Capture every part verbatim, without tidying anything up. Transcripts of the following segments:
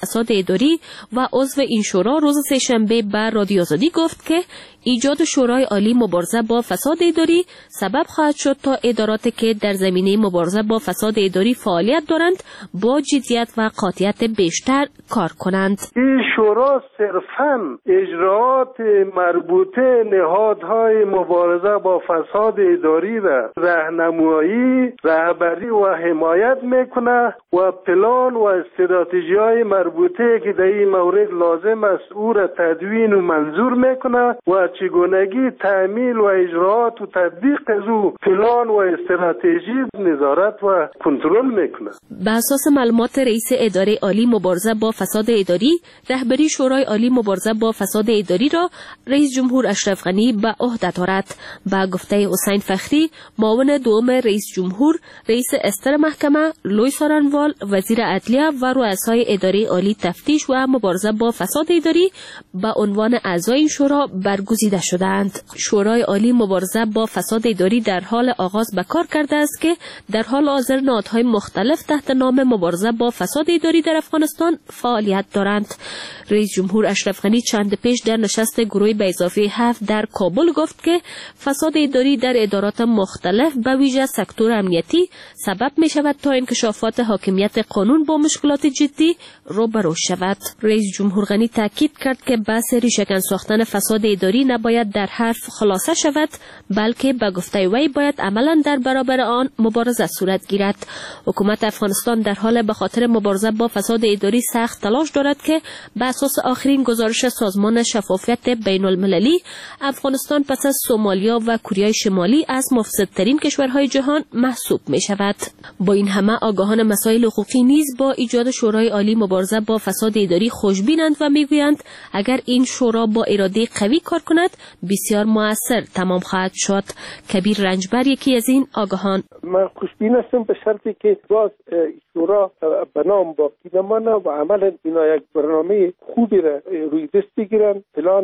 فساد اداری و عضو این شورا روز سه‌شنبه بر رادیو آزادی گفت که ایجاد شورای عالی مبارزه با فساد اداری سبب خواهد شد تا اداراتی که در زمینه مبارزه با فساد اداری فعالیت دارند با جدیت و قاطعیت بیشتر کار کنند. این شورا صرفاً اجراعات مربوطه نهادهای مبارزه با فساد اداری را راهنمایی، رهبری و حمایت میکنه و پلان و استراتژی‌های مربوطه که در این مورد لازم است او را تدوین و منظور میکنه و چگونگی تعمیل و اجراعات و تطبیق از او پلان و استراتژی نظارت و کنترل میکنه. به اساس معلومات رئیس اداره عالی مبارزه با فساد اداری، رهبری شورای عالی مبارزه با فساد اداری را رئیس جمهور اشرف غنی به عهده دارد. با گفته حسین فخری، معاون دوم رئیس جمهور، رئیس استر محکمه، لوی سارنوال، وزیر عدلیه و رؤسای اداره عالی تفتیش و مبارزه با فساد اداری به عنوان اعضای شورا برگزیده شدند. شورای عالی مبارزه با فساد اداری در حال آغاز به کار کرده است که در حال حاضر نهادهای مختلف تحت نام مبارزه با فساد اداری در افغانستان فعالیت دارند. رئیس جمهور اشرف غنی چند پیش در نشست گروه به اضافه هفت در کابل گفت که فساد اداری در ادارات مختلف به ویژه سکتور امنیتی سبب می شود تا انکشافات حاکمیت قانون با مشکلات جدی روبرو شود. رئیس جمهور غنی تاکید کرد که بحث ریشه‌کن ساختن فساد اداری نباید در حرف خلاصه شود، بلکه به گفته وی باید عملا در برابر آن مبارزه صورت گیرد. حکومت افغانستان در حال به خاطر مبارزه با فساد اداری سخت تلاش دارد که به اساس آخرین گزارش سازمان شفافیت بین المللی، افغانستان پس از سومالیا و کره شمالی از مفسدترین کشورهای جهان محسوب می شود. با این همه آگاهان مسائل حقوقی نیز با ایجاد شورای عالی مبارزه با فساد اداری خوشبینند و میگویند اگر این شورا با اراده قوی کار کند بسیار مؤثر تمام خواهد شد. کبیر رنجبر یکی از این آگاهان: من خوشبین هستم به شرطی که باز شورا به نام باقی نمانه و عملا اینا یک برنامه خوبی را روی دست بگیرن، پلان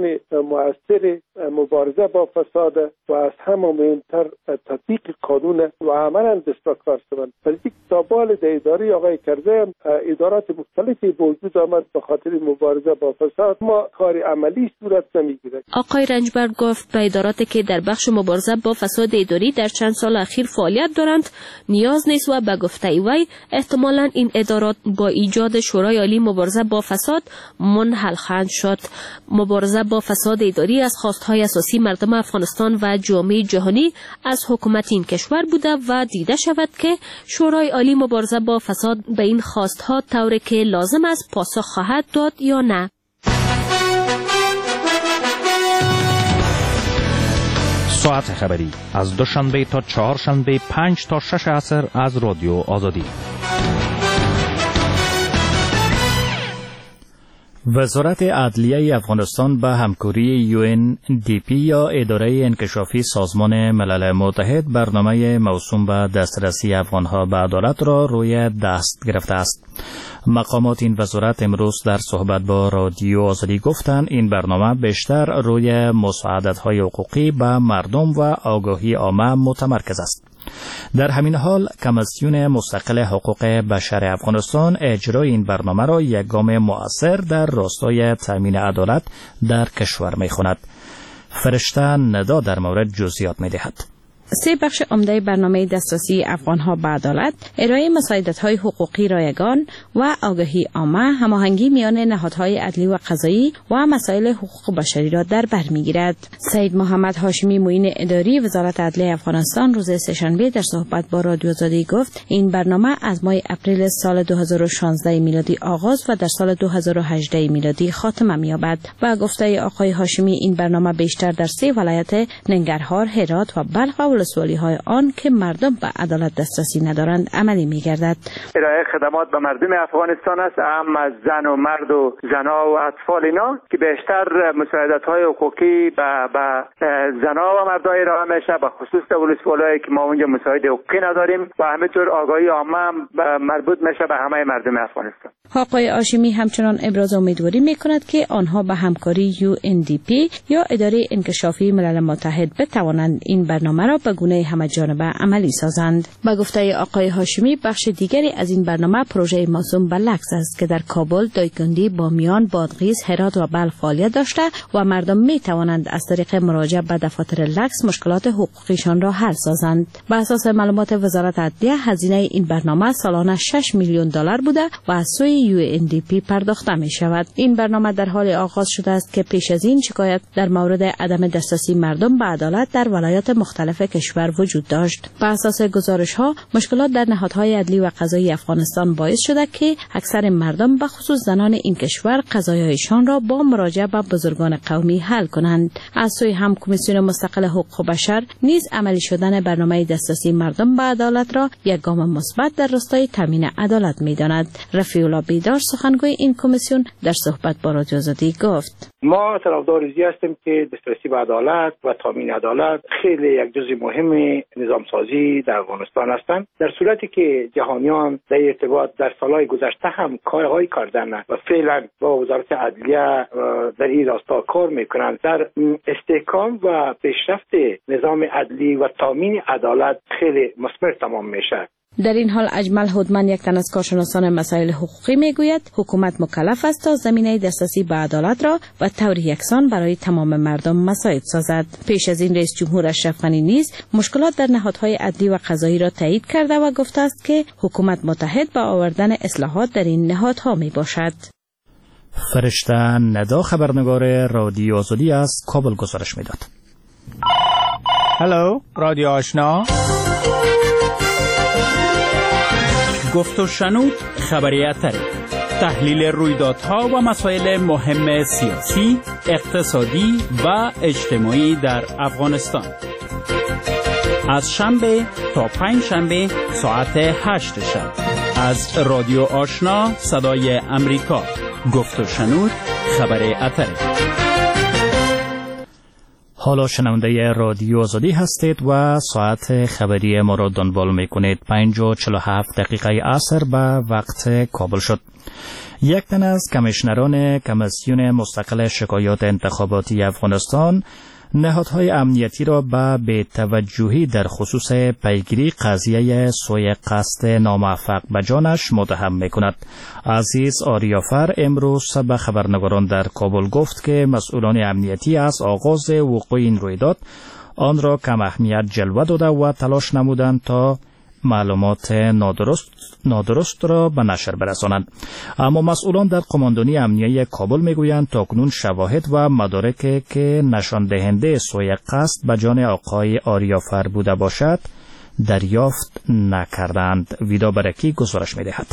مؤثر مبارزه با فساد و از همه مهمتر تطبیق قانون و عملا دست به کار شوند. ولی تا بال در اداره آقای کرده ادارات مختلفی به وجود آمد به خاطر مبارزه با فساد، ما کار عملی صورت نمیگیره. آقای رنجبر گفت به اداراتی که در بخش مبارزه با فساد اداری در چند سال اخیر فعالیت دارند نیاز نیست و به گفته وی احتمالاً این ادارات با ایجاد شورای عالی مبارزه با فساد منحل خواهند شد. مبارزه با فساد اداری از خواستهای اساسی مردم افغانستان و جامعه جهانی از حکومت این کشور بوده و دیده شود که شورای عالی مبارزه با فساد به این خواستها طوری که لازم است پاسخ خواهد داد یا نه. ساعت خبری از دوشنبه تا چهارشنبه پنج تا شش عصر از رادیو آزادی. وزارت عدلیه افغانستان به همکاری یو ان دی پی یا اداره انکشافی سازمان ملل متحد برنامه موسوم به دسترسی افغانها به عدالت را روی دست گرفته است. مقامات این وزارت امروز در صحبت با رادیو آزادی گفتند این برنامه بیشتر روی مساعدت‌های حقوقی به مردم و آگاهی عامه متمرکز است. در همین حال کمیسیون مستقل حقوق بشر افغانستان اجرای این برنامه را یک گام مؤثر در راستای تامین عدالت در کشور می‌خواند. فرشته ندا در مورد جزئیات می‌دهد. سه بخش عمده برنامه دسترسی افغانها به عدالت، ارائه مساعدت‌های حقوقی رایگان و آگاهی عامه، هماهنگی میان نهادهای عدلی و قضایی و مسائل حقوق بشری را در بر می‌گیرد. سید محمد هاشمی معین اداری وزارت عدلیه افغانستان روز سه‌شنبه در صحبت با رادیو آزادی گفت این برنامه از ماه اپریل سال دو هزار و شانزده میلادی آغاز و در سال دو هزار و هجده میلادی خاتمه می‌یابد. و گفته آقای هاشمی این برنامه بیشتر در سه ولایت ننگرهار، هرات و بلخ و ولسوالی‌های آن که مردم به عدالت دسترسی ندارند عملی می‌گردد. ارائه خدمات به مردم افغانستان است، هم از زن و مرد و زنا و اطفال اینا که بیشتر مساعدت‌های حقوقی به به زنا و مردای ارائه میشه، به خصوص در ولسوالی‌هایی که ما اونجا مساعده حقوقی نداریم و همینطور آگاهی عامه مربوط میشه به همه مردم افغانستان. آقای هاشمی همچنان ابراز امیدواری می‌کند که آنها به همکاری یو ان دی پی یا اداره انکشافی ملل متحد بتوانند این برنامه را به گونه همه جانبه عملی سازند. به گفته آقای هاشمی، بخش دیگری از این برنامه پروژه موسوم به لکس است که در کابل، دایکنڈی، بامیان، بادغیس، هرات و بلخ فعالیت داشته و مردم می توانند از طریق مراجعه به دفاتر لکس مشکلات حقوقیشان را حل سازند. به اساس معلومات وزارت عدلیه، هزینه این برنامه سالانه شش میلیون دلار بوده و از سوی یو ان دی پی پرداخته می شود. این برنامه در حال آغاز شده است که پیش از این شکایت در مورد عدم دسترسی مردم به عدالت در ولایات مختلف کشور وجود داشت. بر اساس گزارش‌ها، مشکلات در نهادهای عدلی و قضایی افغانستان باعث شده که اکثر مردم به خصوص زنان این کشور قضایایشان را با مراجعه به بزرگان قومی حل کنند. از سوی هم کمیسیون مستقل حقوق بشر نیز عملی شدن برنامه دسترسی مردم به عدالت را یک گام مثبت در راستای تامین عدالت می‌داند. رفیع الله بیدار، سخنگوی این کمیسیون، در صحبت با رادیو آزادی گفت: ما طرفدار این هستیم که دسترسی به عدالت و تامین عدالت خیلی یک جزء مهم نظام سازی در افغانستان هستند. در صورتی که جهانیان در ارتباط در سالهای گذشته هم کارهایی کردن و فعلا با وزارت عدلیه در این راستا کار میکنند، در استحکام و پیشرفت نظام عدلی و تامین عدالت خیلی مثمر تمام میشه. در این حال اجمل هودمن، یک تن از کارشناسان مسائل حقوقی، میگوید حکومت مکلف است تا زمینه دسترسی به عدالت را به طور یکسان برای تمام مردم مساعد سازد. پیش از این رئیس جمهور اشرف غنی نیز مشکلات در نهادهای عدلی و قضایی را تایید کرده و گفته است که حکومت متحد به آوردن اصلاحات در این نهادها می باشد. فرشته ندا، خبرنگار رادیو آزادی از کابل گزارش میداد. هلو، رادیو آشنا. گفت و شنود خبری اتری، تحلیل رویدادها و مسائل مهم سیاسی، اقتصادی و اجتماعی در افغانستان. از شنبه تا پنج شنبه ساعت هشت شب از رادیو آشنا صدای امریکا. گفت و شنود خبری اتری. حالا شنونده رادیو آزادی هستید و ساعت خبری ما را دنبال میکنید. پنج و چهل و هفت دقیقه عصر به وقت کابل شد. یک تن از کمیشنران کمیسیون مستقل شکایات انتخاباتی افغانستان نهادهای امنیتی را به بی‌توجهی در خصوص پیگیری قضیه سوء قصد ناموفق به جانش متهم می‌کند. عزیز آریافر امروز به خبرنگاران در کابل گفت که مسئولان امنیتی از آغاز وقوع این رویداد آن را کم اهمیت جلوه داده و تلاش نمودند تا معلومات نادرست نادرست را به نشر برسانند. اما مسئولان در قماندانی امنیتی کابل میگویند تاکنون شواهد و مدارکی که نشان دهنده سوء قصد به جان آقای آریافر بوده باشد دریافت نکردند. ویدا برکی گزارش میدهد.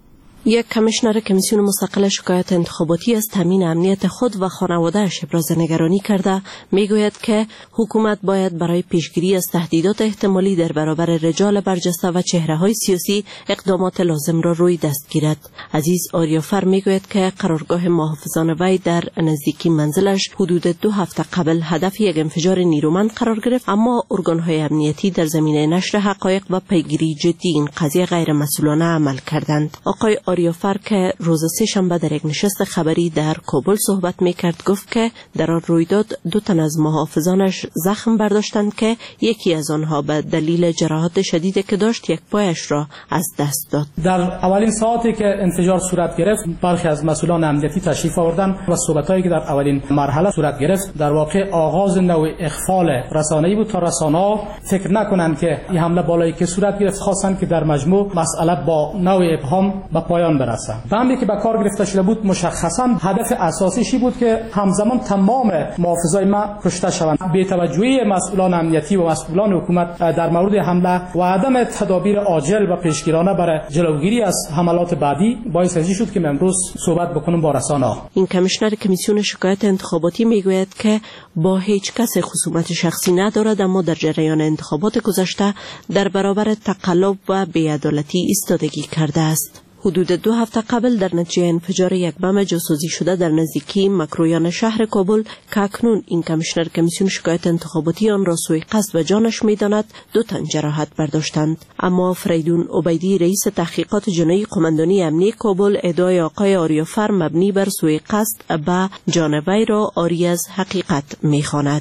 یک کمیشنر کمیسیون مستقل شکایات انتخاباتی از تامین امنیت خود و خانواده‌اش ابراز نگرانی کرده میگوید که حکومت باید برای پیشگیری از تهدیدات احتمالی در برابر رجال برجسته و چهره‌های سیاسی اقدامات لازم را روی دست گیرد. عزیز آریافر میگوید که قرارگاه محافظان وی در نزدیکی منزلش حدود دو هفته قبل هدف یک انفجار نیرومند قرار گرفت، اما ارگان‌های امنیتی در زمینه نشر حقایق و پیگیری جدی این قضیه غیر مسئولانه عمل کردند. آقای آریافر که روز سه شنبه در یک نشست خبری در کابل صحبت میکرد گفت که در آن رویداد دو تن از محافظانش زخم برداشتند که یکی از آنها به دلیل جراحات شدیدی که داشت یک پایش را از دست داد. در اولین ساعتی که انفجار صورت گرفت برخی از مسئولان امنیتی تشریف آوردند و صحبتایی که در اولین مرحله صورت گرفت در واقع آغاز نوع اخفال رسانه‌ای بود تا رسانه‌ها فکر نکنند که این حمله بالایی که صورت گرفت خواستند که در مجموع مسئله با نوع ابهام به پایان برسه. بندی که به کار گرفته شده بود مشخصا هدف اساسیشی بود که همزمان تمام محافظای ما کشته شوند. بی‌توجهی مسئولان امنیتی و مسئولان حکومت در مورد حمله و عدم تدابیر عاجل و پیشگیرانه برای جلوگیری از حملات بعدی باعث شد که امروز صحبت بکنم با رسانه‌ها. این کمیشنر کمیسیون شکایات انتخاباتی میگوید که با هیچ کس خصومت شخصی ندارد، اما در جریان انتخابات گذشته در برابر تقلب و بی‌عدالتی ایستادگی کرده است. حدود دو هفته قبل در نتیجه انفجار یک بم جاسوسی شده در نزدیکی مکرویان شهر کابل که اکنون این کمیشنر کمیسیون شکایت انتخاباتی آن را سوء قصد و جانش می‌داند دو تن جراحت برداشتند. اما فریدون عبیدی رئیس تحقیقات جنایی قماندانی امنیتی کابل ادعای آقای آریافر مبنی بر سوء قصد به جان وی را عاری از حقیقت می‌خواند.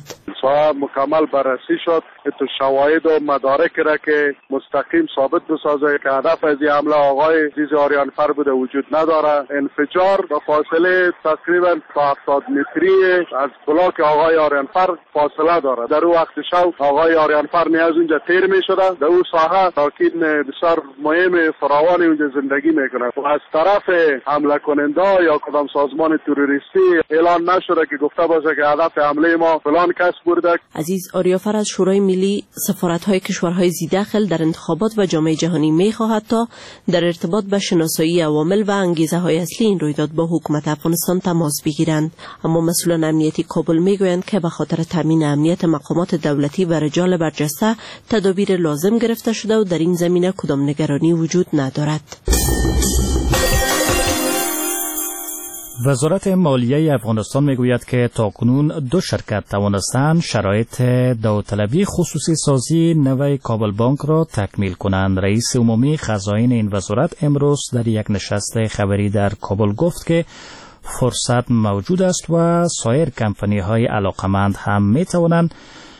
ساحه مکمل بررسی شد. تو شواهد و مدارک را که مستقیم ثابت بسازه که هدف از این حمله آقای عزیز آریانفر بوده وجود نداره. انفجار به فاصله تقریبا هفتاد متری از بلاک آقای آریانفر فاصله داره. در اون وقت شب آقای آریانفر نیاز اونجا تیر می شده. در اون ساحه ساکن بسیار مهم فراوان اونجا زندگی میکنه و از طرف حمله کننده یا کدام سازمان تروریستی اعلان نشده که گفته باشه که هدف حمله ما فلان کس بوده. عزیز آریانفر از شورای ملی سفارت‌های کشورهای ذی‌دخل در انتخابات و جامعه جهانی می‌خواهد تا در ارتباط با شناسایی عوامل و انگیزه‌های اصلی این رویداد با حکومت افغانستان تماس بگیرند، اما مسئولان امنیتی کابل میگویند که به خاطر تامین امنیت مقامات دولتی و رجال برجسته تدابیر لازم گرفته شده و در این زمینه کدام نگرانی وجود ندارد. وزارت مالیه افغانستان میگوید که تاکنون دو شرکت توانستند شرایط داوطلبی خصوصی سازی نوی کابل بانک را تکمیل کنند. رئیس عمومی خزائن این وزارت امروز در یک نشست خبری در کابل گفت که فرصت موجود است و سایر کمپانی های علاقمند هم می توانند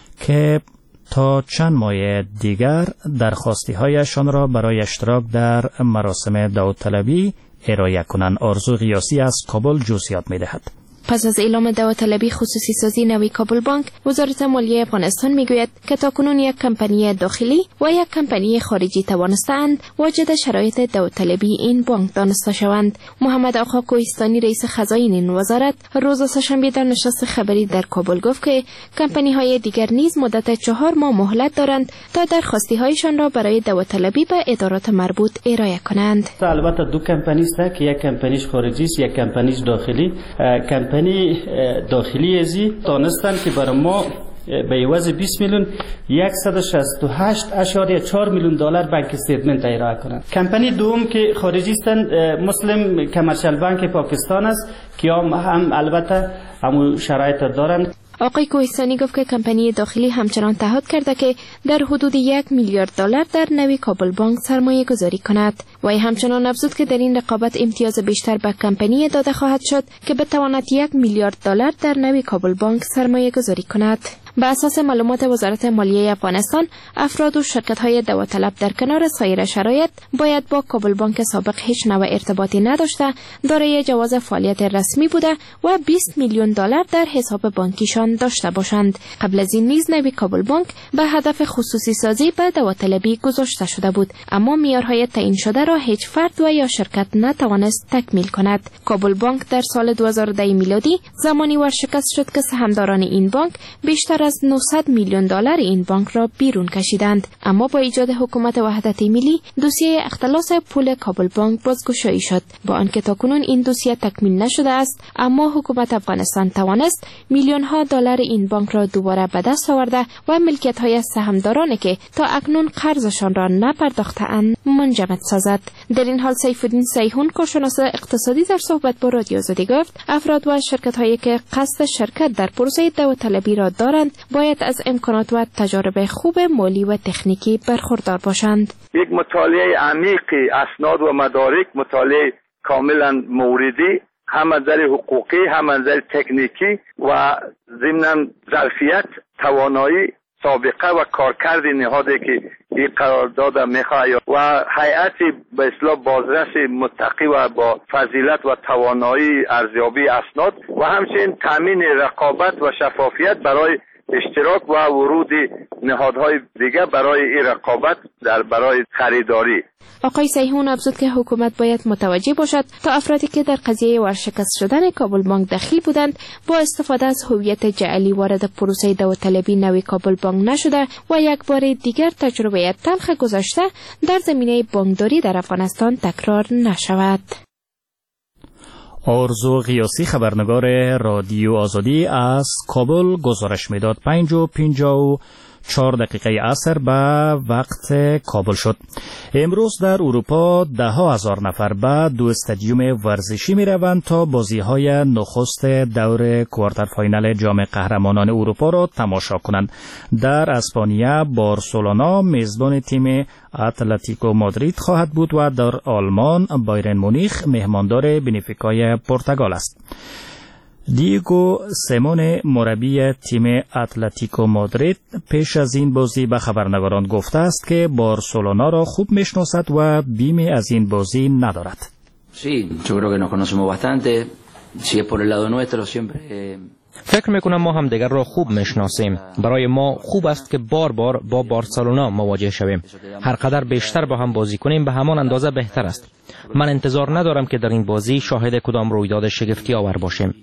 که تا چند ماه دیگر درخواستی هایشان را برای اشتراک در مراسم داوطلبی ارائه کنند. آرزو غیاسی از کابل جزئیات می دهد. پس از اعلام داوطلبی خصوصی سازی نوی کابل بانک، وزارت مالیه افغانستان میگوید که تاکنون یک کمپانی داخلی و یک کمپانی خارجی توانستند واجد شرایط داوطلبی این بانک دانسته شوند. محمد آقا کوهستانی رئیس خزائن این وزارت روز سه‌شنبه در نشست خبری در کابل گفت که کمپانی های دیگر نیز مدت چهار ماه مهلت دارند تا درخواستی هایشان را برای داوطلبی به ادارات مربوط ارائه کنند. البته دو کمپانی است که یک کمپانیش خارجی است، یک کمپانیش داخلی. کمپانی داخلی ازی دانستن که برای ما به عوض بیست میلیون صد و شصت و هشت اشاریه چهار میلیون دلار بانک استیتمنت ارائه کنند. کمپانی دوم که خارجی هستند مسلم کمرشل بانک پاکستان است که هم, هم البته همون شرایط دارند. آقای کوهستانی گفت که کمپانی داخلی همچنان تعهد کرده که در حدود یک میلیارد دلار در نوی کابل بانک سرمایه گذاری کند و همچنان افزود که در این رقابت امتیاز بیشتر به کمپانی داده خواهد شد که بتواند یک میلیارد دلار در نوی کابل بانک سرمایه گذاری کند. به اساس معلومات وزارت مالیه افغانستان، افراد و شرکت‌های داوطلب در کنار سایر شرایط باید با کابل بانک سابق هیچ نوع ارتباطی نداشته، دارای جواز فعالیت رسمی بوده و بیست میلیون دلار در حساب بانکیشان داشته باشند. قبل از این نیز نوی کابل بانک به هدف خصوصی سازی به داوطلبی گذاشته شده بود، اما معیارهای تعیین شده را هیچ فرد و یا شرکت نتوانست تکمیل کند. کابل بانک در سال دو هزار و ده میلادی زمانی ورشکست شد که سهامداران این بانک بیشتر از نهصد میلیون دلار این بانک را بیرون کشیدند، اما با ایجاد حکومت وحدت ملی دوسیه اختلاس پول کابل بانک بازگشایی شد. با آنکه تاکنون این دوسیه تکمیل نشده است، اما حکومت افغانستان توانست میلیون ها دلار این بانک را دوباره به دست آورده و ملکیت های سهامدارانی که تا اکنون قرضشان را نپرداخته‌اند منجمد سازد. در این حال سیف الدین سیحون کارشناس اقتصادی در صحبت با رادیو آزادی گفت افراد و شرکت هایی که قصد شرکت در پروسه داوطلبی را دارند باید از امکانات و تجارب خوب مالی و تکنیکی برخوردار باشند. یک مطالعه عمیق اسناد و مدارک، مطالعه کاملا موردی، هم از نظر حقوقی هم از نظر تکنیکی و ضمناً ظرفیت، توانایی، سابقه و کارکرد نهادی که این قرارداد میخواد و هیئت به اصطلاح بازرس متقی و با فضیلت و توانایی ارزیابی اسناد و همچنین تامین رقابت و شفافیت برای اشتراک و ورود نهادهای دیگر برای این رقابت در برای خریداری. آقای سیحون افزود که حکومت باید متوجه باشد تا افرادی که در قضیه ورشکست شدن کابل بانک دخیل بودند با استفاده از هویت جعلی وارد پروسه داوطلبی نوی کابل بانک نشده و یک بار دیگر تجربه تلخ گذشته در زمینه بانکداری در افغانستان تکرار نشود. آرزو غیاسی خبرنگار رادیو آزادی از کابل گزارش میداد. پنج و پنجاه و چهار دقیقه عصر به وقت کابل شد. امروز در اروپا ده ها هزار نفر به دو استادیوم ورزشی می روند تا بازی های نخست دور کوارتر فاینال جام قهرمانان اروپا را تماشا کنند. در اسپانیا بارسلونا میزبان تیم اتلتیکو مادرید خواهد بود و در آلمان بایرن مونیخ مهماندار بنفیکای پرتغال است. دیگو سیمون مربی تیم اتلتیکو مادرید پیش از این بازی به خبرنگاران گفته است که بارسلونا را خوب میشناسد و بیمی از این بازی ندارد. Sí, yo creo que nos conocemos bastante. Si es por el lado nuestro siempre. فکر میکنم ما هم دیگر را خوب میشناسیم. برای ما خوب است که بار بار با بارسلونا مواجه شویم. هر قدر بیشتر با هم بازی کنیم به همان اندازه بهتر است. من انتظار ندارم که در این بازی شاهد کدام رویداد شگفتی آور باشیم.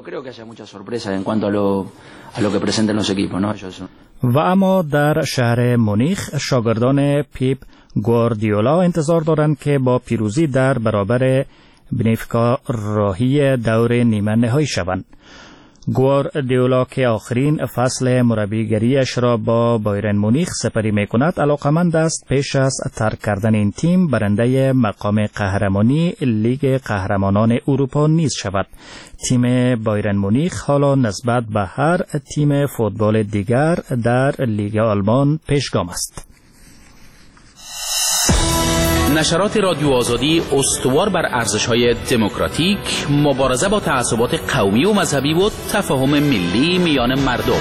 و اما در شهر مونیخ شاگردان پیپ گواردیولا انتظار دارند که با پیروزی در برابر بنفیکا راهی دور نیمه نهایی شوند. گواردیولا که آخرین فصل مربیگریش را با بایرن مونیخ سپری میکند علاقمند است پیش از ترک کردن این تیم برنده مقام قهرمانی لیگ قهرمانان اروپا نیز شود. تیم بایرن مونیخ حالا نسبت به هر تیم فوتبال دیگر در لیگ آلمان پیشگام است. نشرات رادیو آزادی استوار بر ارزش‌های دموکراتیک، مبارزه با تعصبات قومی و مذهبی و تفاهم ملی میان مردم.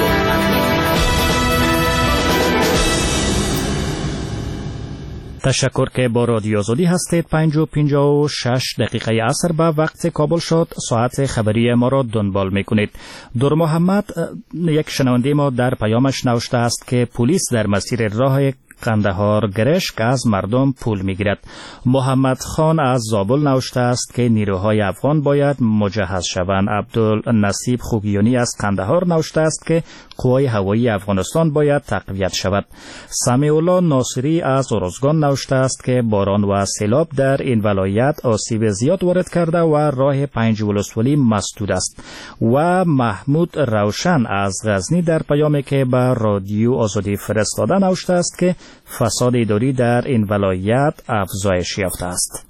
تشکر که با رادیو آزادی هستید. پنج و پنجاه و شش دقیقه عصر به وقت کابل شد. ساعت خبری ما را دنبال میکنید. دور محمد یک شنونده ما در پیامش نوشته است که پلیس در مسیر راه قندهار گرشک از مردم پول میگیرد. محمد خان از زابل نوشته است که نیروهای افغان باید مجهز شوند. عبدالنصیب خوگیانی از قندهار نوشته است که قوای هوایی افغانستان باید تقویت شود. سمیع الله ناصری از ارزگان نوشته است که باران و سیلاب در این ولایت آسیب زیاد وارد کرده و راه پنج ولسوالی مسدود است. و محمود روشن از غزنی در پیامی که به رادیو آزادی فرستاده نوشته است که فساد اداری در این ولایت افزایش یافته است.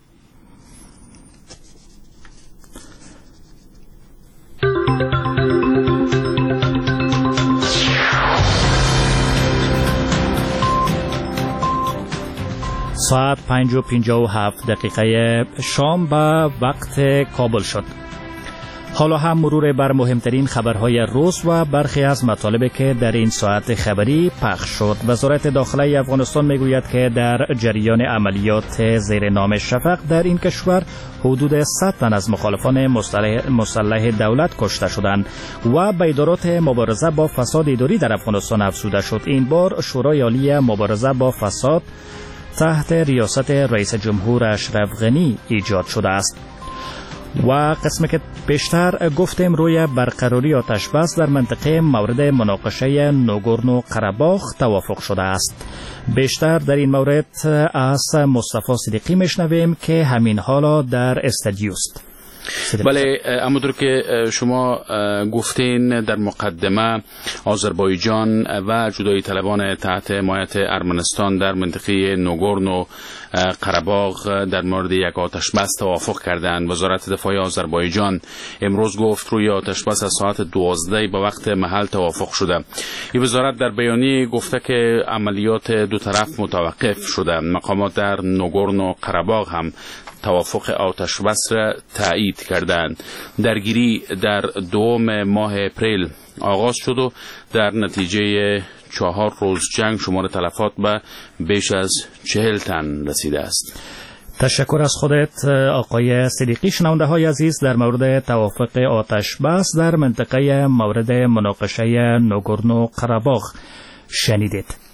ساعت پنج و پنجاه و هفت دقیقه شام به وقت کابل شد. حالا هم مرور بر مهمترین خبرهای روز و برخی از مطالبی که در این ساعت خبری پخش شد. وزارت داخلی افغانستان میگوید که در جریان عملیات زیر نام شفق در این کشور حدود صد تن از مخالفان مسلح دولت کشته شدند و به ادارات مبارزه با فساد اداری در افغانستان افزوده شد. این بار شورای عالی مبارزه با فساد تحت ریاست رئیس جمهور اشرف غنی ایجاد شده است. و قسمی که بیشتر گفتیم روی برقراری آتش بس در منطقه مورد مناقشه نوگورنو قره‌باغ توافق شده است. بیشتر در این مورد از مصطفی صدیقی میشنویم که همین حالا در استودیو است. بله، همونطور که شما گفتین در مقدمه آذربایجان و جدایی طلبان تحت حمایت ارمنستان در منطقه نوگورنو قره‌باغ در مورد یک آتش بس توافق کردند. وزارت دفاع آذربایجان امروز گفت روی آتش بس از ساعت دوازده به وقت محل توافق شده. این وزارت در بیانیه گفته که عملیات دو طرف متوقف شده. مقامات در نوگورنو قره‌باغ هم توافق آتش بس را تایید کردند. درگیری در دوم ماه اپریل آغاز شد و در نتیجه چهار روز جنگ شمار تلفات به بیش از چهل تن رسیده است. تشکر از خودت آقای صدیقی. شنونده های عزیز، در مورد توافق آتش بس در منطقه مورد مناقشه نوگورنو قره‌باغ شنیدید.